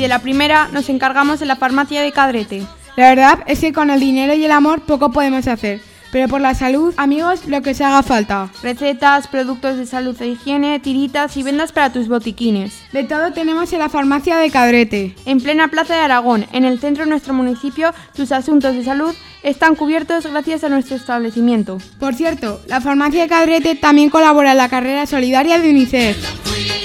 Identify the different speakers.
Speaker 1: de la primera nos encargamos en la farmacia de Cadrete.
Speaker 2: La verdad es que con el dinero y el amor poco podemos hacer, pero por la salud, amigos, lo que os haga falta.
Speaker 1: Recetas, productos de salud e higiene, tiritas y vendas para tus botiquines.
Speaker 2: De todo tenemos en la farmacia de Cadrete.
Speaker 1: En plena plaza de Aragón, en el centro de nuestro municipio, tus asuntos de salud están cubiertos gracias a nuestro establecimiento.
Speaker 2: Por cierto, la farmacia de Cadrete también colabora en la carrera solidaria de UNICEF.